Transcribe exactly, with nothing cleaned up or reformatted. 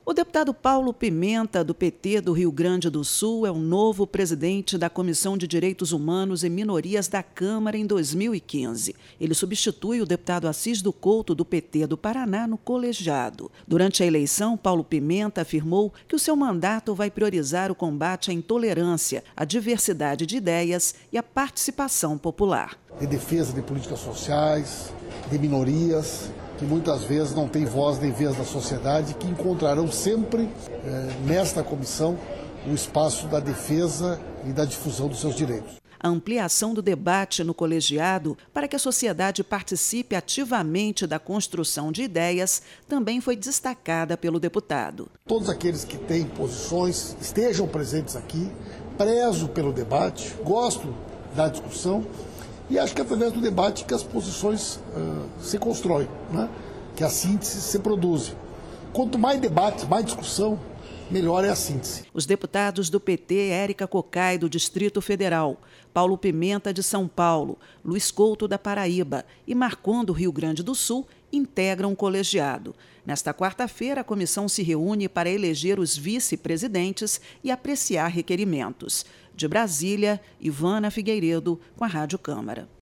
O deputado Paulo Pimenta, do P T do Rio Grande do Sul, é o novo presidente da Comissão de Direitos Humanos e Minorias da Câmara em dois mil e quinze. Ele substitui o deputado Assis do Couto, do P T do Paraná, no colegiado. Durante a eleição, Paulo Pimenta afirmou que o seu mandato vai priorizar o combate à intolerância, a diversidade de ideias e a participação popular. De defesa de políticas sociais, de minorias, que muitas vezes não têm voz nem vez da sociedade, que encontrarão sempre eh, nesta comissão o espaço da defesa e da difusão dos seus direitos. A ampliação do debate no colegiado para que a sociedade participe ativamente da construção de ideias também foi destacada pelo deputado. Todos aqueles que têm posições estejam presentes aqui, prezo pelo debate, gosto da discussão. E acho que é através do debate que as posições uh, se constroem, né? Que a síntese se produz. Quanto mais debate, mais discussão, melhor é a síntese. Os deputados do P T, Érica Cocai, do Distrito Federal, Paulo Pimenta, de São Paulo, Luiz Couto, da Paraíba e Marcon, do Rio Grande do Sul, integram o colegiado. Nesta quarta-feira, a comissão se reúne para eleger os vice-presidentes e apreciar requerimentos. De Brasília, Ivana Figueiredo, com a Rádio Câmara.